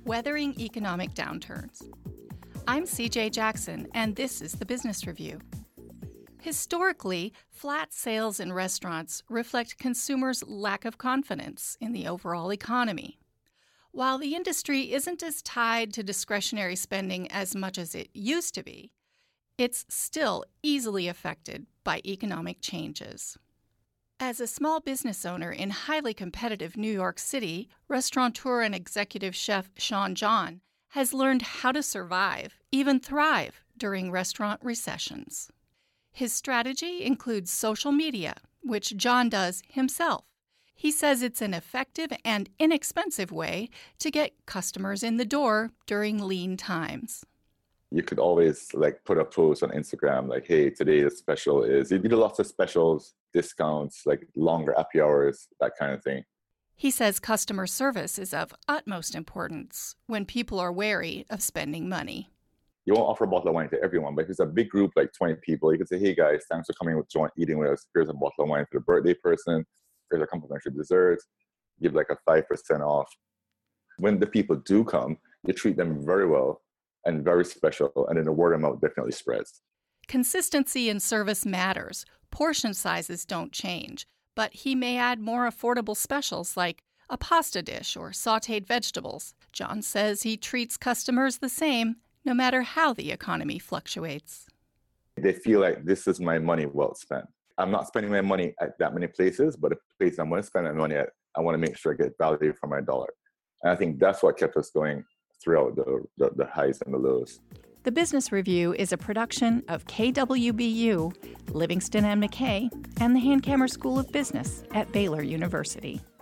Weathering Economic Downturns. I'm CJ Jackson, and this is the Business Review. Historically, flat sales in restaurants reflect consumers' lack of confidence in the overall economy. While the industry isn't as tied to discretionary spending as much as it used to be, it's still easily affected by economic changes. As a small business owner in highly competitive New York City, restaurateur and executive chef Sean John has learned how to survive, even thrive, during restaurant recessions. His strategy includes social media, which John does himself. He says it's an effective and inexpensive way to get customers in the door during lean times. You could always put a post on Instagram hey, today the special is, you do lots of specials, discounts, longer happy hours, that kind of thing. He says customer service is of utmost importance when people are wary of spending money. You won't offer a bottle of wine to everyone, but if it's a big group, 20 people, you could say, hey guys, thanks for coming eating with us. Here's a bottle of wine for the birthday person. Here's a complimentary dessert. Give a 5% off. When the people do come, you treat them very well and very special, and then the word of mouth definitely spreads. Consistency in service matters. Portion sizes don't change, but he may add more affordable specials like a pasta dish or sautéed vegetables. John says he treats customers the same, no matter how the economy fluctuates. They feel like this is my money well spent. I'm not spending my money at that many places, but the place I'm going to spend my money at, I want to make sure I get value for my dollar. And I think that's what kept us going throughout the highs and the lows. The Business Review is a production of KWBU, Livingston and McKay, and the Hankamer School of Business at Baylor University.